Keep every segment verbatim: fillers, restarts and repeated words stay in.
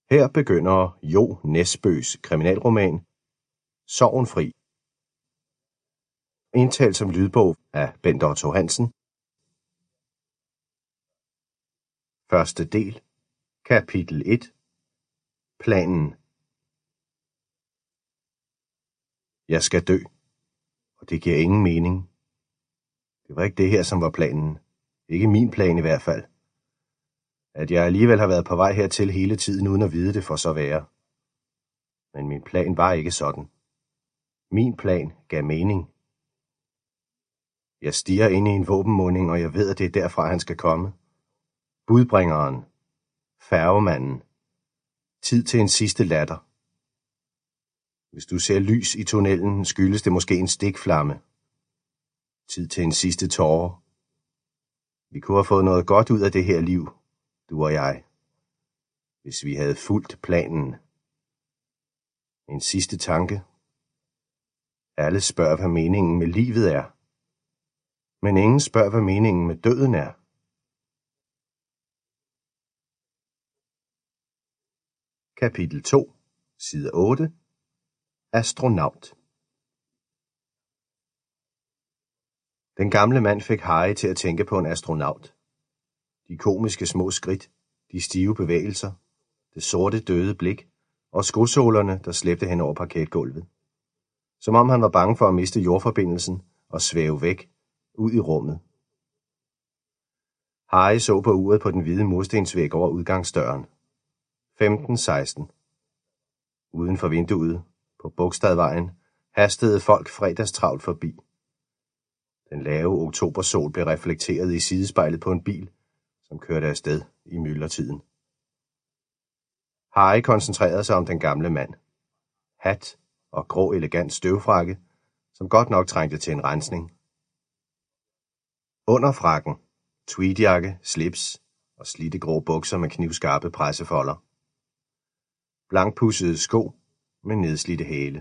Her begynder Jo Nesbøs kriminalroman Sorgenfri. Indtalt som lydbog af Bent Otto Hansen. Første del. Kapitel et. Planen. Jeg skal dø, og det giver ingen mening. Det var ikke det her, som var planen. Ikke min plan i hvert fald. At jeg alligevel har været på vej hertil hele tiden, uden at vide det for så være. Men min plan var ikke sådan. Min plan gav mening. Jeg stiger ind i en våbenmunding, og jeg ved, at det er derfra, han skal komme. Budbringeren. Færgemanden. Tid til en sidste latter. Hvis du ser lys i tunnelen, skyldes det måske en stikflamme. Tid til en sidste tåre. Vi kunne have fået noget godt ud af det her liv, du og jeg, hvis vi havde fulgt planen. En sidste tanke. Alle spørger, hvad meningen med livet er. Men ingen spørger, hvad meningen med døden er. Kapitel to, side otte. Astronaut. Den gamle mand fik Harry til at tænke på en astronaut. De komiske små skridt, de stive bevægelser, det sorte døde blik og skosålerne, der slæbte hen over parketgulvet. Som om han var bange for at miste jordforbindelsen og svæve væk ud i rummet. Harry så på uret på den hvide murstensvæg over udgangsdøren. femten seksten. Uden for vinduet, på Bogstadvejen, hastede folk fredagstravlt forbi. Den lave oktobersol blev reflekteret i sidespejlet på en bil, som kørte afsted i myldretiden. Harry koncentrerede sig om den gamle mand. Hat og grå elegant støvfrakke, som godt nok trængte til en rensning. Under frakken, tweedjakke, slips og slidte grå bukser med knivskarpe pressefolder. Blankpudsede sko med nedslidte hæle.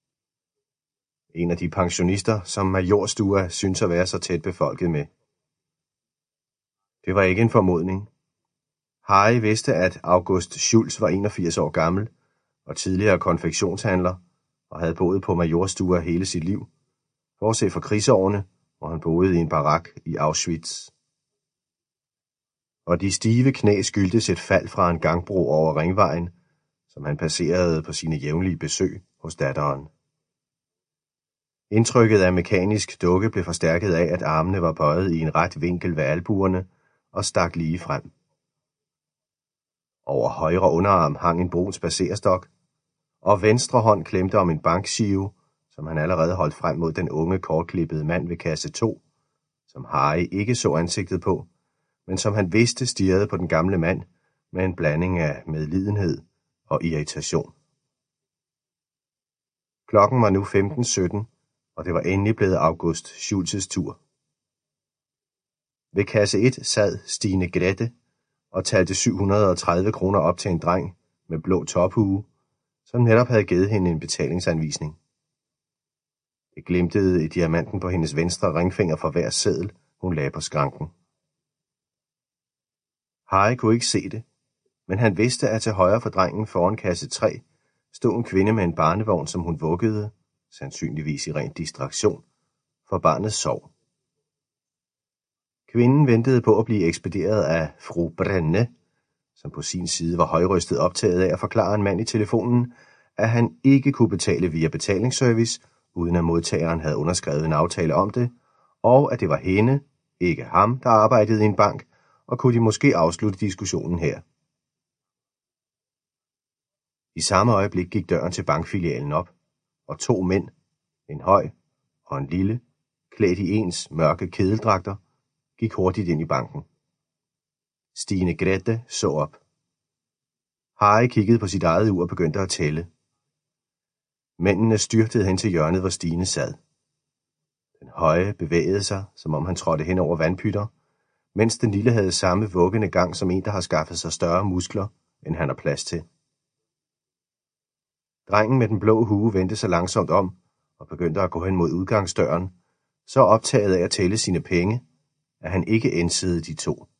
En af de pensionister, som Majorstua synes at være så tæt befolket med. Det var ikke en formodning. Harry vidste, at August Schultz var enogfirs år gammel og tidligere konfektionshandler og havde boet på Majorstua hele sit liv, bortset fra krigsårene, hvor han boede i en barak i Auschwitz. Og de stive knæ skyldtes et fald fra en gangbro over Ringvejen, som han passerede på sine jævnlige besøg hos datteren. Indtrykket af mekanisk dukke blev forstærket af, at armene var bøjet i en ret vinkel ved albuerne og stak lige frem. Over højre underarm hang en brun spadserestok, og venstre hånd klemte om en bankskive, som han allerede holdt frem mod den unge, kortklippede mand ved kasse to, som Harry ikke så ansigtet på, men som han vidste stirrede på den gamle mand med en blanding af medlidenhed og irritation. Klokken var nu femten sytten, og det var endelig blevet August Schultzes tur. Ved kasse et sad Stine Grete og talte syv hundrede og tredive kroner op til en dreng med blå tophue, som netop havde givet hende en betalingsanvisning. Det glimtede i diamanten på hendes venstre ringfinger for hver seddel, hun lagde på skranken. Harry kunne ikke se det, men han vidste, at til højre for drengen foran kasse tre stod en kvinde med en barnevogn, som hun vuggede, sandsynligvis i ren distraktion, for barnet sov. Kvinden ventede på at blive ekspederet af fru Brenne, som på sin side var højrystet optaget af at forklare en mand i telefonen, at han ikke kunne betale via betalingsservice, uden at modtageren havde underskrevet en aftale om det, og at det var hende, ikke ham, der arbejdede i en bank, og kunne de måske afslutte diskussionen her. I samme øjeblik gik døren til bankfilialen op, og to mænd, en høj og en lille, klædt i ens mørke kedeldragter, gik hurtigt ind i banken. Stine Grete så op. Harry kiggede på sit eget ur og begyndte at tælle. Mændene styrtede hen til hjørnet, hvor Stine sad. Den høje bevægede sig, som om han trådte hen over vandpytter, mens den lille havde samme vuggende gang som en, der har skaffet sig større muskler, end han har plads til. Drengen med den blå hue vendte sig langsomt om og begyndte at gå hen mod udgangsdøren, så optaget af at tælle sine penge, at han ikke ænsede de to.